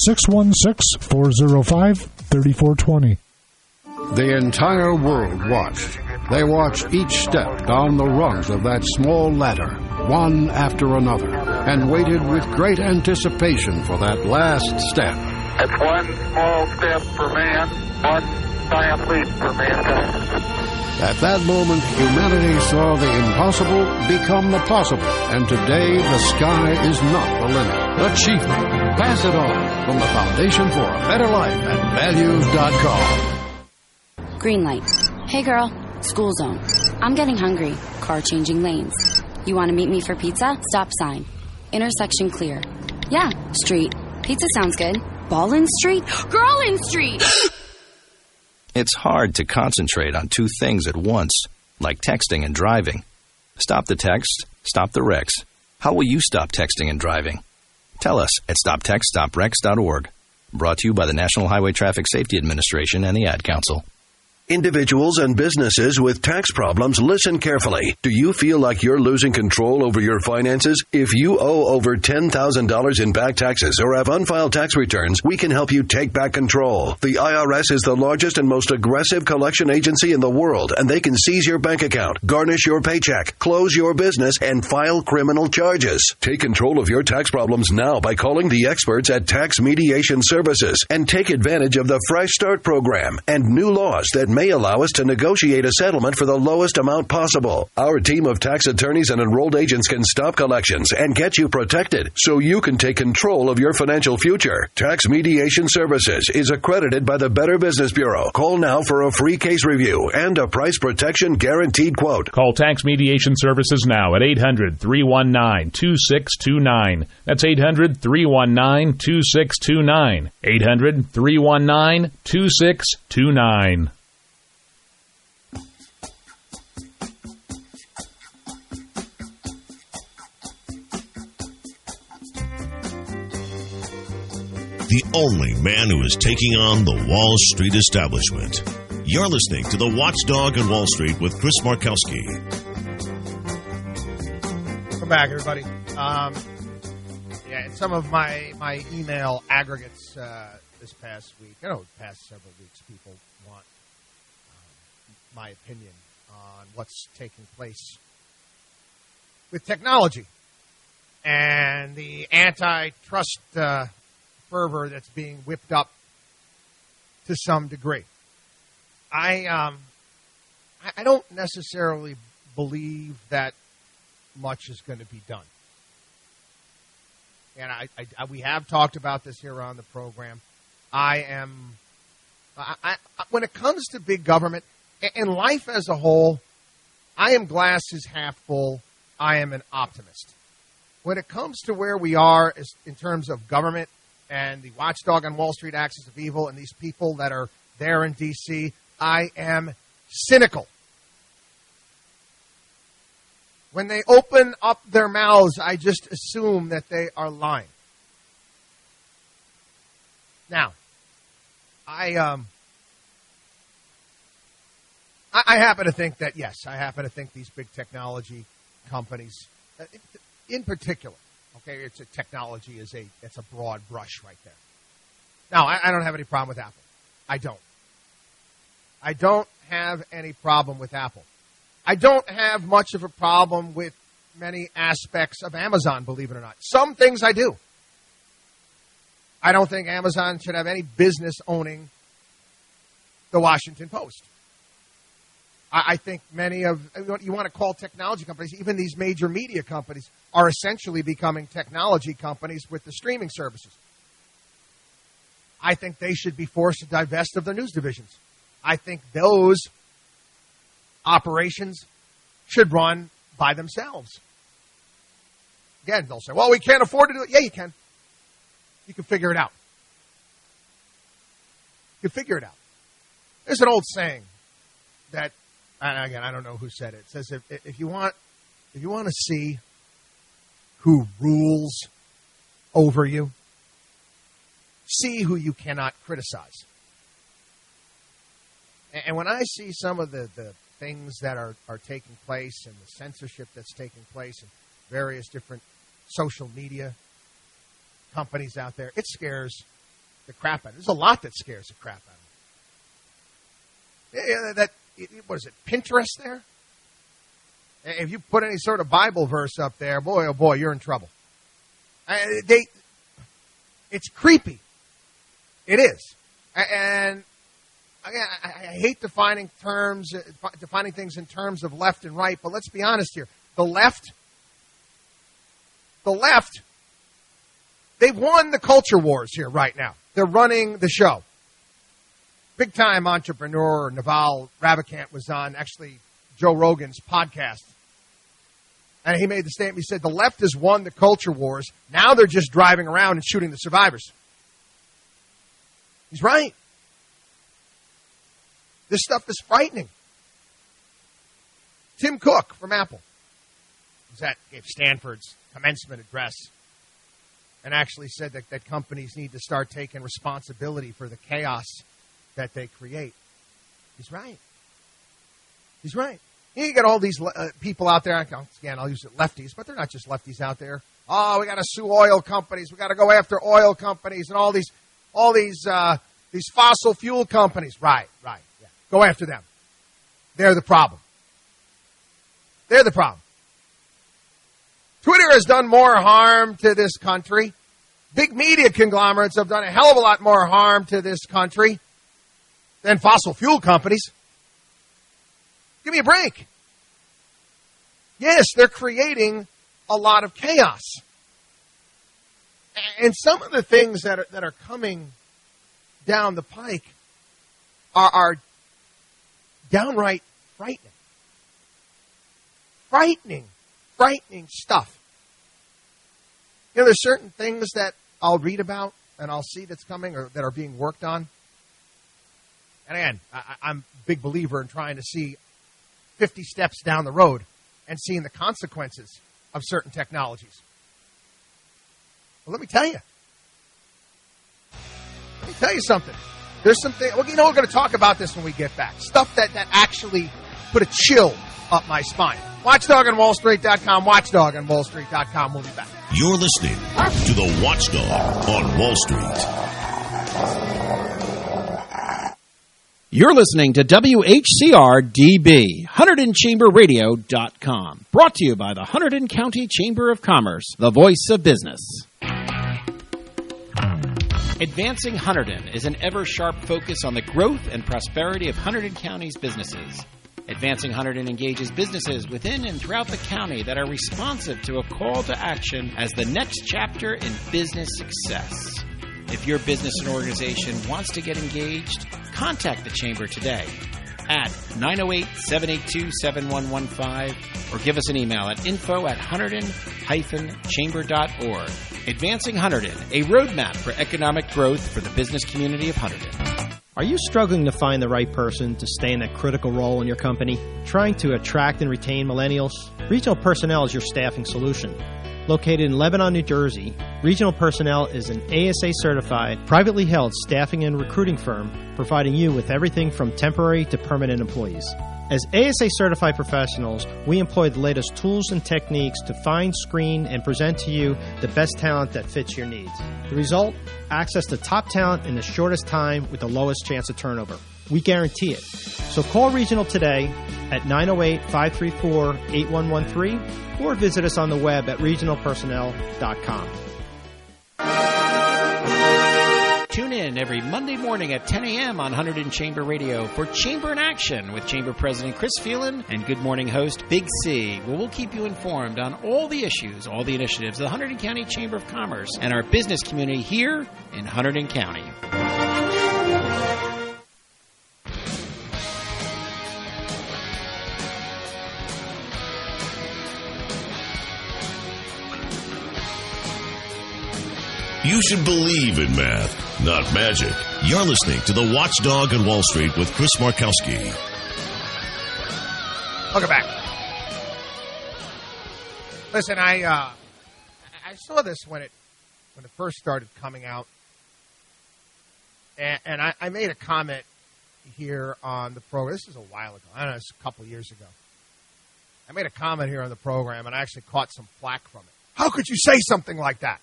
Speaker 11: 616-405-3420.
Speaker 12: The entire world watched. They watched each step down the rungs of that small ladder, one after another, and waited with great anticipation for that last step.
Speaker 13: It's one small step for man, one giant leap for mankind.
Speaker 12: At that moment, humanity saw the impossible become the possible, and today the sky is not the limit. Achievement. Pass it on from the Foundation for a Better Life at values.com.
Speaker 24: Green light. Hey girl, school zone. I'm getting hungry. Car changing lanes. You want to meet me for pizza? Stop sign. Intersection clear. Yeah, street. Pizza sounds good. Ball in street? Girl in street!
Speaker 25: It's hard to concentrate on 2 things at once, like texting and driving. Stop the text, stop the wrecks. How will you stop texting and driving? Tell us at stoptextstopwrecks.org. Brought to you by the National Highway Traffic Safety Administration and the Ad Council.
Speaker 14: Individuals and businesses with tax problems, listen carefully. Do you feel like you're losing control over your finances? If you owe over $10,000 in back taxes or have unfiled tax returns, we can help you take back control. The IRS is the largest and most aggressive collection agency in the world, and they can seize your bank account, garnish your paycheck, close your business, and file criminal charges. Take control of your tax problems now by calling the experts at Tax Mediation Services and take advantage of the Fresh Start program and new laws that may allow us to negotiate a settlement for the lowest amount possible. Our team of tax attorneys and enrolled agents can stop collections and get you protected so you can take control of your financial future. Tax Mediation Services is accredited by the Better Business Bureau. Call now for a free case review and a price protection guaranteed quote.
Speaker 15: Call Tax Mediation Services now at 800-319-2629. That's 800-319-2629. 800-319-2629.
Speaker 3: The only man who is taking on the Wall Street establishment. You're listening to The Watchdog on Wall Street with Chris Markowski.
Speaker 1: Welcome back, everybody. In some of my email aggregates this past week, the past several weeks, people want my opinion on what's taking place with technology and the antitrust fervor that's being whipped up to some degree. I don't necessarily believe that much is going to be done. And we have talked about this here on the program. When it comes to big government and life as a whole, I am glasses half full. I am an optimist. When it comes to where we are in terms of government and the watchdog on Wall Street axis of evil and these people that are there in D.C., I am cynical. When they open up their mouths, I just assume that they are lying. Now, I happen to think that, yes, I happen to think these big technology companies, in particular, okay, technology is it's a broad brush right there. Now, I don't have any problem with Apple. I don't have any problem with Apple. I don't have much of a problem with many aspects of Amazon, believe it or not. Some things I do. I don't think Amazon should have any business owning the Washington Post. I think many of what you want to call technology companies, even these major media companies, are essentially becoming technology companies with the streaming services. I think they should be forced to divest of their news divisions. I think those operations should run by themselves. Again, they'll say, well, we can't afford to do it. Yeah, you can. You can figure it out. You can figure it out. There's an old saying that, and again, I don't know who said it. It says if you want to see who rules over you, see who you cannot criticize. And when I see some of the things that are taking place and the censorship that's taking place in various different social media companies out there, it scares the crap out of me. There's a lot that scares the crap out of me. What is it, Pinterest there? If you put any sort of Bible verse up there, boy, oh boy, you're in trouble. It's creepy. It is. And again, I hate defining things in terms of left and right, but let's be honest here. The left, they've won the culture wars here right now. They're running the show. Big-time entrepreneur Naval Ravikant was on, actually, Joe Rogan's podcast. And he made the statement, he said, the left has won the culture wars. Now they're just driving around and shooting the survivors. He's right. This stuff is frightening. Tim Cook from Apple gave Stanford's commencement address and actually said that companies need to start taking responsibility for the chaos that they create. He's right. He's right. You get all these people out there, again, I'll use it lefties, but they're not just lefties out there. Oh, we got to sue oil companies. We got to go after oil companies and all these fossil fuel companies. Right. Yeah. Go after them. They're the problem. They're the problem. Twitter has done more harm to this country. Big media conglomerates have done a hell of a lot more harm to this country than fossil fuel companies. Give me a break. Yes, they're creating a lot of chaos. And some of the things that are coming down the pike are downright frightening. Frightening stuff. You know, there's certain things that I'll read about and I'll see that's coming or that are being worked on. And again, I'm a big believer in trying to see 50 steps down the road and seeing the consequences of certain technologies. Well, let me tell you something. There's something, well, you know, we're going to talk about this when we get back. Stuff that actually put a chill up my spine. WatchdogOnWallStreet.com, WatchdogOnWallStreet.com. We'll be back.
Speaker 3: You're listening to The Watchdog on Wall Street.
Speaker 4: You're listening to WHCR-DB, HunterdonChamberRadio.com. Brought to you by the Hunterdon County Chamber of Commerce, the voice of business. Advancing Hunterdon is an ever-sharp focus on the growth and prosperity of Hunterdon County's businesses. Advancing Hunterdon engages businesses within and throughout the county that are responsive to a call to action as the next chapter in business success. If your business and organization wants to get engaged, contact the Chamber today at 908-782-7115 or give us an email at info@hunterdon-chamber.org. Advancing Hunterdon, a roadmap for economic growth for the business community of Hunterdon.
Speaker 9: Are you struggling to find the right person to stay in that critical role in your company? Trying to attract and retain millennials? Regional Personnel is your staffing solution. Located in Lebanon, New Jersey, Regional Personnel is an ASA-certified, privately held staffing and recruiting firm providing you with everything from temporary to permanent employees. As ASA-certified professionals, we employ the latest tools and techniques to find, screen, and present to you the best talent that fits your needs. The result? Access to top talent in the shortest time with the lowest chance of turnover. We guarantee it. So call Regional today at 908-534-8113 or visit us on the web at regionalpersonnel.com.
Speaker 4: Tune in every Monday morning at 10 a.m. on Hunterdon Chamber Radio for Chamber in Action with Chamber President Chris Phelan and Good Morning host Big C, where we'll keep you informed on all the issues, all the initiatives of the Hunterdon County Chamber of Commerce and our business community here in Hunterdon County.
Speaker 3: You should believe in math, not magic. You're listening to The Watchdog on Wall Street with Chris Markowski.
Speaker 1: Welcome back. Listen, I saw this when it first started coming out, and I made a comment here on the program. This is a while ago. I don't know, it's a couple years ago. I made a comment here on the program, and I actually caught some flack from it. How could you say something like that?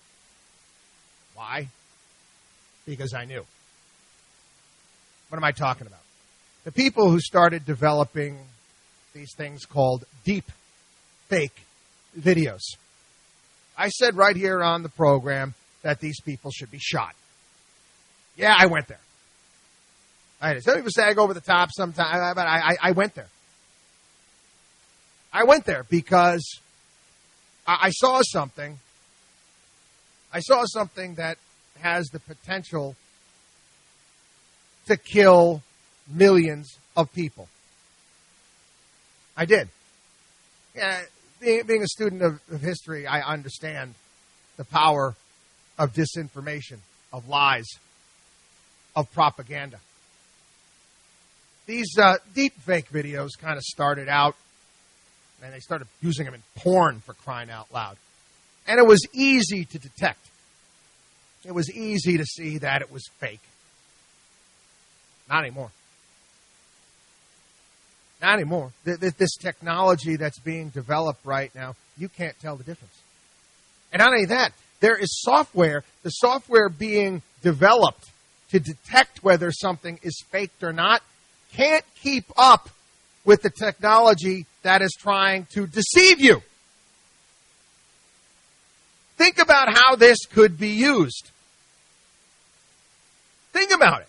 Speaker 1: Why? Because I knew. What am I talking about? The people who started developing these things called deep fake videos. I said right here on the program that these people should be shot. Yeah, I went there. Some people say I go over the top sometimes, but I went there. I went there because I saw something. I saw something that has the potential to kill millions of people. I did. Yeah, being a student of history, I understand the power of disinformation, of lies, of propaganda. These deep fake videos kind of started out, and they started using them in porn, for crying out loud. And it was easy to detect. It was easy to see that it was fake. Not anymore. Not anymore. This technology that's being developed right now, you can't tell the difference. And not only that, there is software, the software being developed to detect whether something is faked or not, can't keep up with the technology that is trying to deceive you. Think about how this could be used. Think about it.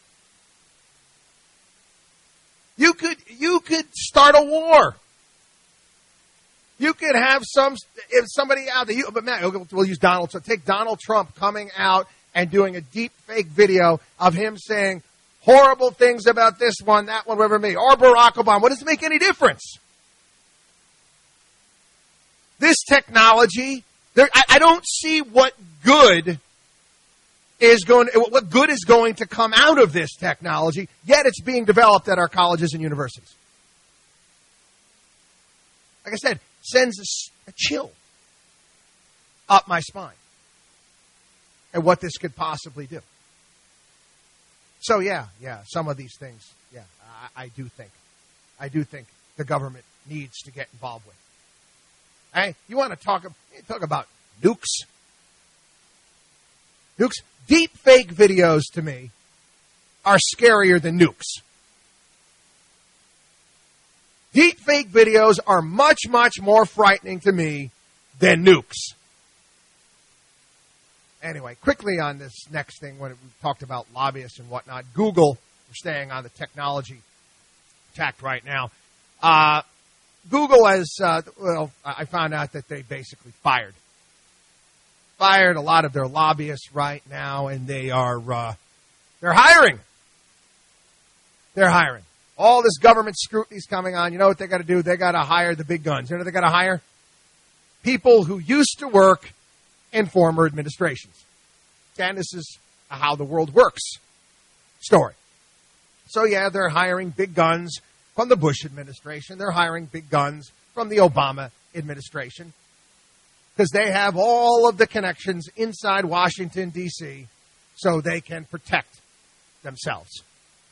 Speaker 1: You could start a war. You could have somebody out there. But man, we'll use Donald Trump. Take Donald Trump coming out and doing a deep fake video of him saying horrible things about this one, that one, whatever it may be, or Barack Obama. What does it make any difference? This technology, I don't see what good is going to come out of this technology, yet it's being developed at our colleges and universities. Like I said, sends a chill up my spine at what this could possibly do. So yeah, some of these things, I do think the government needs to get involved with. Hey, you want to talk about nukes? Nukes? Deep fake videos to me are scarier than nukes. Deep fake videos are much, much more frightening to me than nukes. Anyway, quickly on this next thing, when we talked about lobbyists and whatnot, Google, we're staying on the technology tack right now. Google has, I found out that they basically fired a lot of their lobbyists right now, and they're hiring. They're hiring. All this government scrutiny is coming on. You know what they got to do? They got to hire the big guns. You know what they got to hire? People who used to work in former administrations. And this is how the world works story. So yeah, they're hiring big guns from the Bush administration. They're hiring big guns from the Obama administration, because they have all of the connections inside Washington, D.C., so they can protect themselves.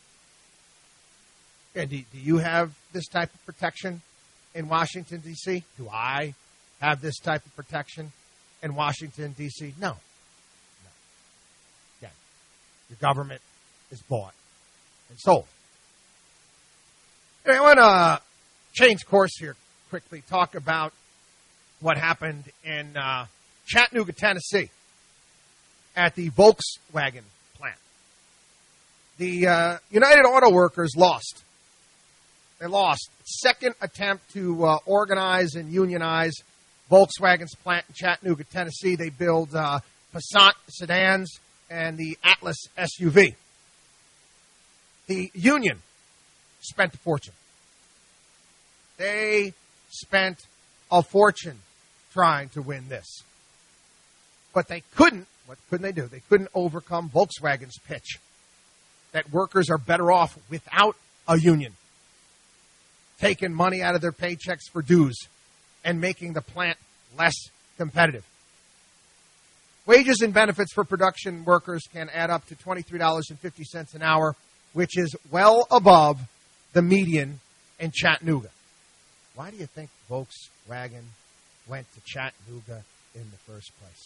Speaker 1: And do you have this type of protection in Washington, D.C.? Do I have this type of protection in Washington, D.C.? No. Again, your government is bought and sold. Anyway, I want to change course here quickly, talk about what happened in Chattanooga, Tennessee, at the Volkswagen plant. The United Auto Workers lost. They lost. Second attempt to organize and unionize Volkswagen's plant in Chattanooga, Tennessee. They build Passat sedans and the Atlas SUV. The union spent a fortune. They spent a fortune trying to win this. But they couldn't. What couldn't they do? They couldn't overcome Volkswagen's pitch that workers are better off without a union, taking money out of their paychecks for dues and making the plant less competitive. Wages and benefits for production workers can add up to $23.50 an hour, which is well above the median in Chattanooga. Why do you think Volkswagen went to Chattanooga in the first place?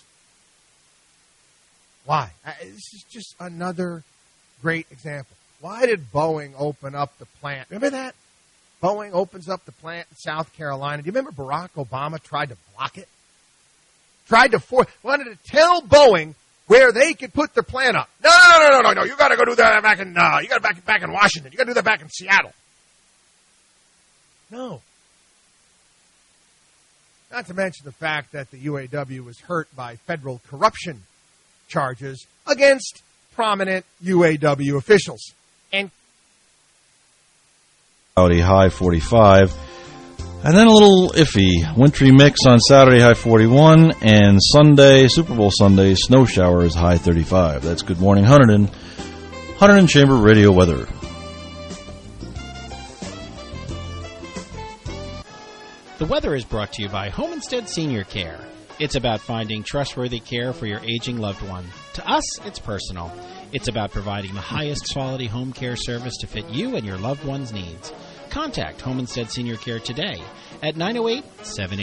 Speaker 1: Why? This is just another great example. Why did Boeing open up the plant? Remember that? Boeing opens up the plant in South Carolina. Do you remember Barack Obama tried to block it? Wanted to tell Boeing where they could put their plant up. No. You got to go do that back in. You got to back in Washington. You got to do that back in Seattle. No. Not to mention the fact that the UAW was hurt by federal corruption charges against prominent UAW officials. And
Speaker 2: Saturday high 45, and then a little iffy wintry mix on Saturday high 41, and Sunday, Super Bowl Sunday, snow showers high 35. That's Good Morning Hunterdon Chamber Radio weather.
Speaker 4: The weather is brought to you by Home Instead Senior Care. It's about finding trustworthy care for your aging loved one. To us, it's personal. It's about providing the highest quality home care service to fit you and your loved one's needs. Contact Home Instead Senior Care today at 908-780